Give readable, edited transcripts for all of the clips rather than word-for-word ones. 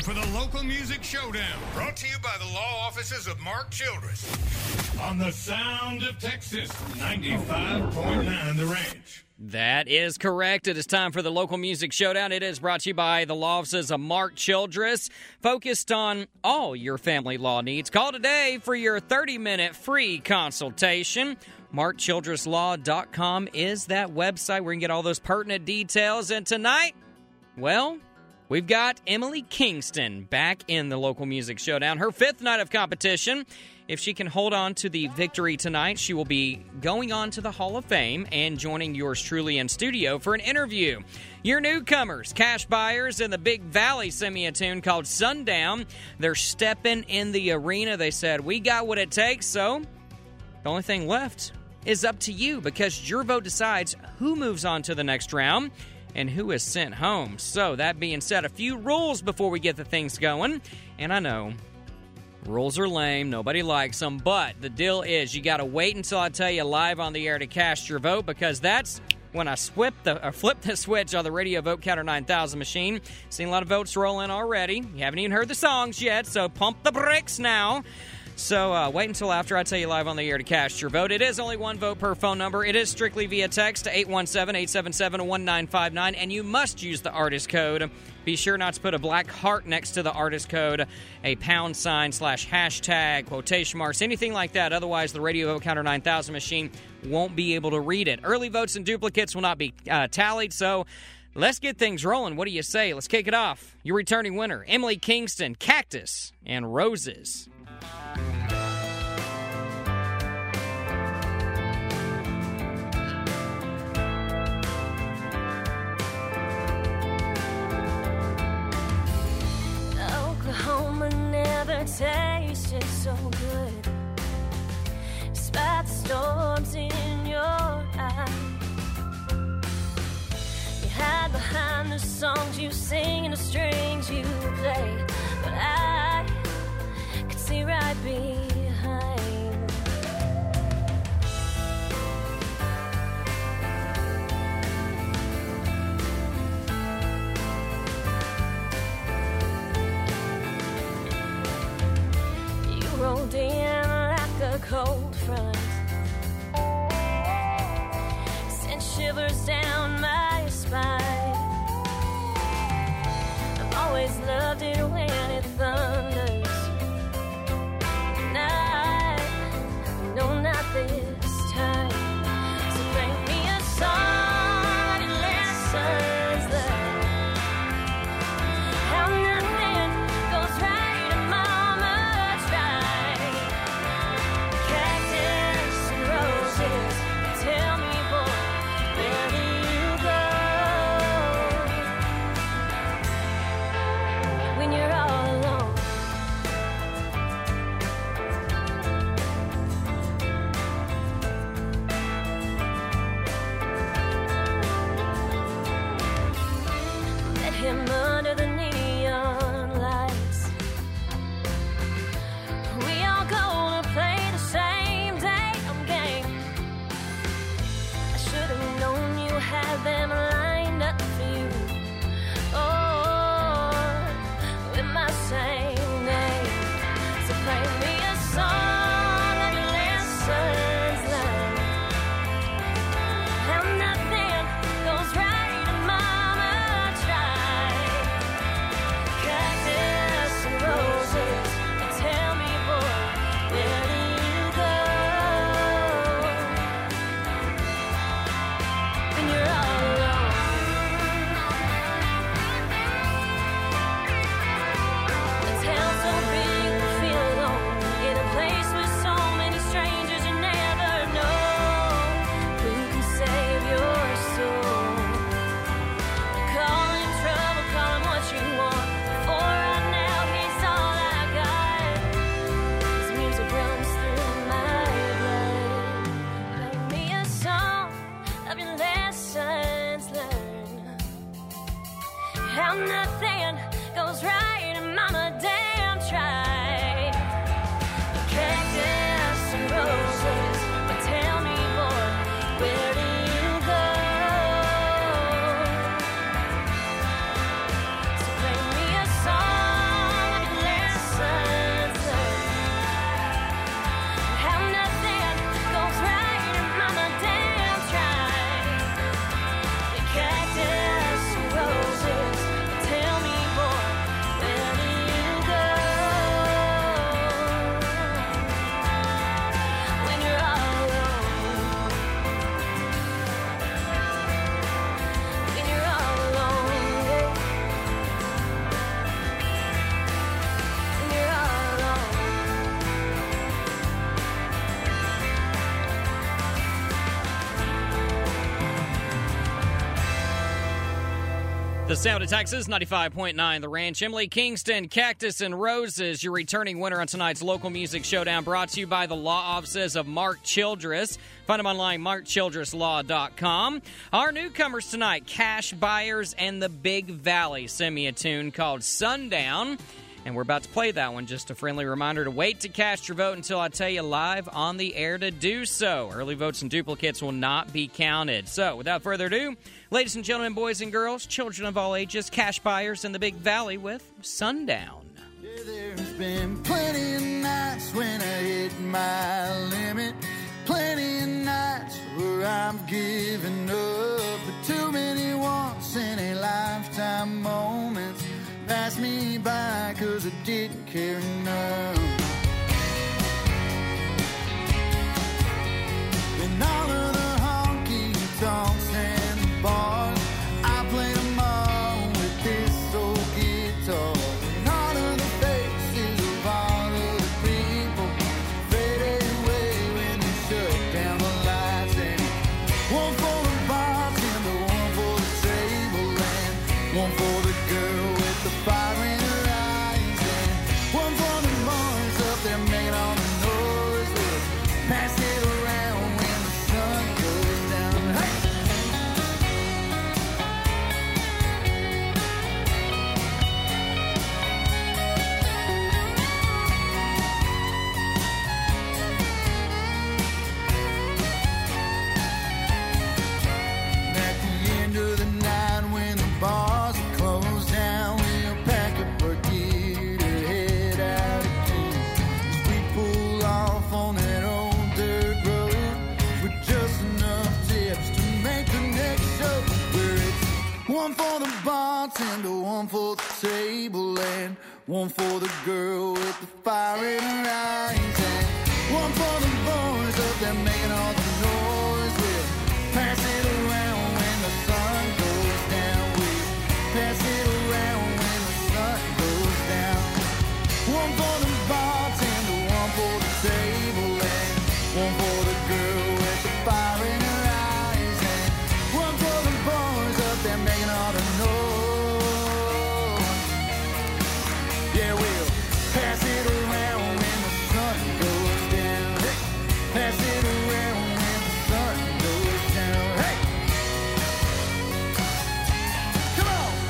time for the Local Music Showdown, brought to you by the law offices of Mark Childress. On the Sound of Texas, 95.9 The Ranch. That is correct. It is time for the Local Music Showdown. It is brought to you by the law offices of Mark Childress, focused on all your family law needs. Call today for your 30-minute free consultation. MarkChildressLaw.com is that website where you can get all those pertinent details. And tonight, well, we've got Emily Kingston back in the Local Music Showdown. Her fifth night of competition. If she can hold on to the victory tonight, she will be going on to the Hall of Fame and joining yours truly in studio for an interview. Your newcomers, Cash Buyers and the Big Valley, sent me a tune called Sundown. They're stepping in the arena. They said, we got what it takes, so the only thing left is up to you, because your vote decides who moves on to the next round and who is sent home. So that being said, a few rules before we get the things going. And I know rules are lame, nobody likes them, but the deal is you got to wait until I tell you live on the air to cast your vote, because that's when I flip the switch on the Radio Vote Counter 9000 machine. Seen a lot of votes roll in already. You haven't even heard the songs yet, so pump the brakes now. So wait until after I tell you live on the air to cast your vote. It is only one vote per phone number. It is strictly via text to 817-877-1959, and you must use the artist code. Be sure not to put a black heart next to the artist code, a pound sign / hashtag, quotation marks, anything like that. Otherwise, the Radio Vote Counter 9000 machine won't be able to read it. Early votes and duplicates will not be tallied, so let's get things rolling. What do you say? Let's kick it off. Your returning winner, Emily Kingston, Cactus and Roses. Oklahoma never tasted so good, despite the storms in your eyes. You hide behind the songs you sing and the strings you play, but I could see right behind. You rolled in like a cold front, sent shivers down my spine. I've always loved it when it thunders. No, not this time. So bring me a song and lessons learned. How nothing goes right and mama tried. Cactus and roses, tell me, boy, where do you go when you're all alone? Him under the neon lights. We all go to play the same damn game. I should have known you had them lined up for you. Oh, with my same name. So play me a song and lessons learned. How nothing goes right and mama tried. Cactus and roses, tell me, boy, where do you go when you're all alone? The town's so big, you feel alone in a place with so many strangers. You never know who can save your soul. Call him trouble, call him what you want. For right now, he's all I got. His music runs through my blood. Play me a song of your lessons learned. How nothing goes right and mama damn tried. Cactus and roses, but tell me, boy, where do you go? So play me a song The Sound of Texas, 95.9 The Ranch. Emily Kingston, Cactus and Roses, your returning winner on tonight's local music showdown, brought to you by the law offices of Mark Childress. Find them online, markchildresslaw.com. Our newcomers tonight, Cash Buyers and the Big Valley. Send me a tune called Sundown. And we're about to play that one. Just a friendly reminder to wait to cast your vote until I tell you live on the air to do so. Early votes and duplicates will not be counted. So, without further ado, ladies and gentlemen, boys and girls, children of all ages, Cash Buyers in the Big Valley with Sundown. Yeah, there's been plenty of nights when I hit my limit. Plenty of nights where I'm giving up. But too many once in a lifetime moments pass me by 'cause I didn't care enough. And all of the honky tonks and bars, I played them all with this old guitar. And all of the faces of all of the people faded away when they shut down the lights. And one for the bartender, one for the table, and one for the girl with the fire in her eyes, and one for the boys up there making all the noise. We'll pass it around when the sun goes down. Hey! And at the end of the night when the bars are closed down, we'll pack up our gear to head out again. As we pull off on that old dirt road with just enough tips to make the next show. Where it's one for the bartender, one for the table, and one for the girl with the fire in her eyes, and one for the boys up there making all the noise. We'll pass it around when the sun goes down. We'll pass it around when the sun goes down. One for the bartender, one for the table, and one for the girl with the fire in her eyes, and one for the boys up there making all the noise. Yeah, we'll pass it around when the sun goes down. Hey, pass it around when the sun goes down. Hey, come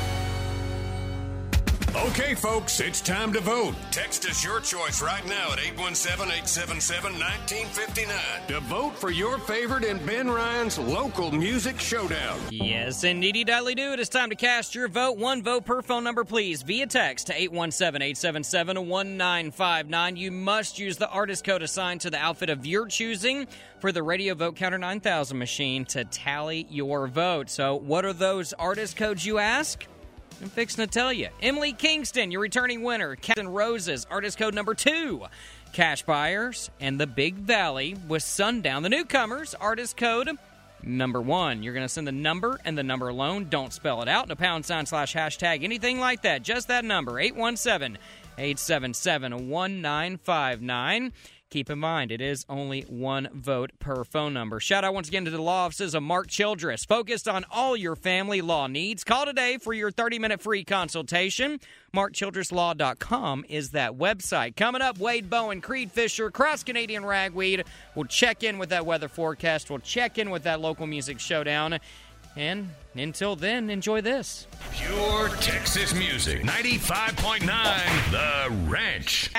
on. Okay, folks, it's time to vote. Text us your choice right now at 817-877-1959 to vote for your favorite in Ben Ryan's local music showdown. Yes, indeedy diddly do. It is time to cast your vote. One vote per phone number, please, via text to 817-877-1959. You must use the artist code assigned to the outfit of your choosing for the Radio Vote Counter 9000 machine to tally your vote. So what are those artist codes, you ask? I'm fixing to tell you. Emily Kingston, your returning winner. Captain Roses, artist code number 2. Cash Buyers and the Big Valley with Sundown. The newcomers, artist code number 1. You're going to send the number and the number alone. Don't spell it out. No #, anything like that. Just that number, 817-877-1959. Keep in mind, it is only one vote per phone number. Shout out once again to the law offices of Mark Childress, focused on all your family law needs. Call today for your 30-minute free consultation. MarkChildressLaw.com is that website. Coming up, Wade Bowen, Creed Fisher, Cross Canadian Ragweed. We'll check in with that weather forecast. We'll check in with that local music showdown. And until then, enjoy this. Pure Texas music, 95.9 The Ranch.